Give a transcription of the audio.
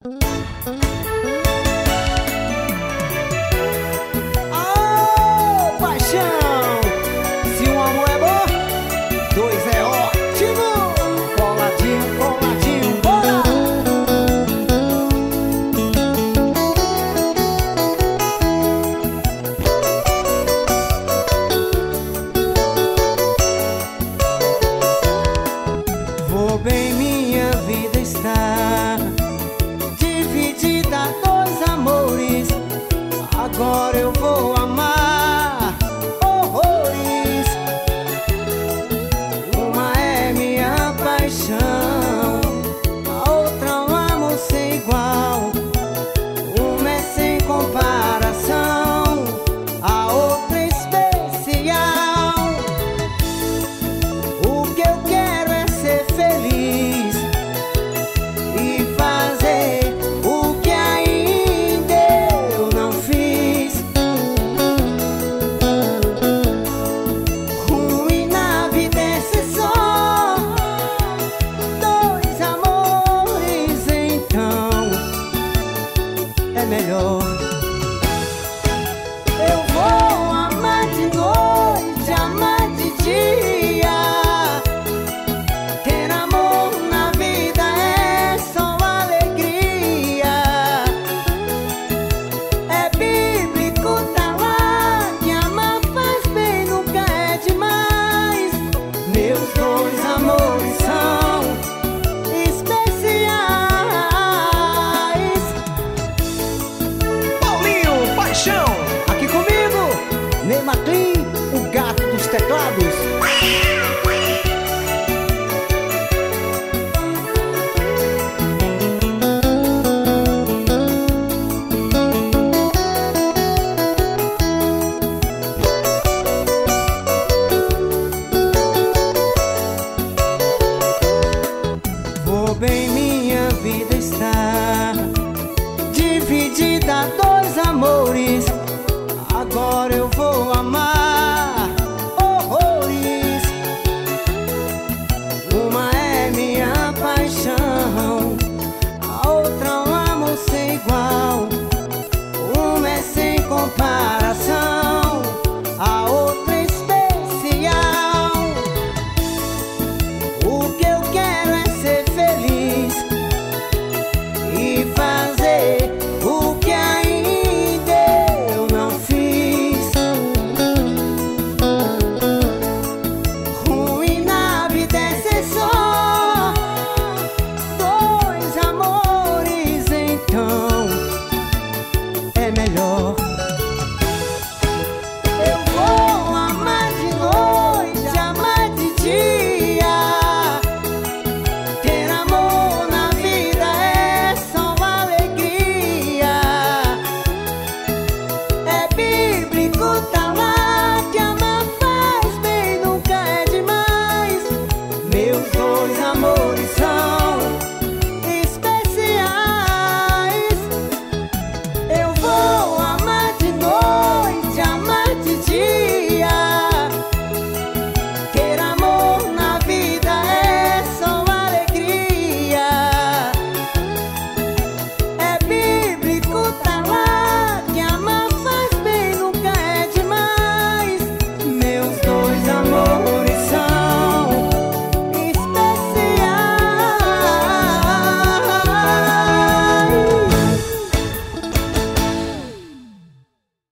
Ô, paixão! Se um amor é bom, dois é ótimo! Coladinho, coladinho, bora! Vou bem, minha vida está dividida, dois amores. Agora eu vou amar horrores. Uma é minha paixão, a outra um amor sem igual. Uma é sem comparação, a outra é especial. O que eu quero é ser feliz e fazer o que ainda eu não fiz. Ruim na vida é ser só dois amores, então é melhor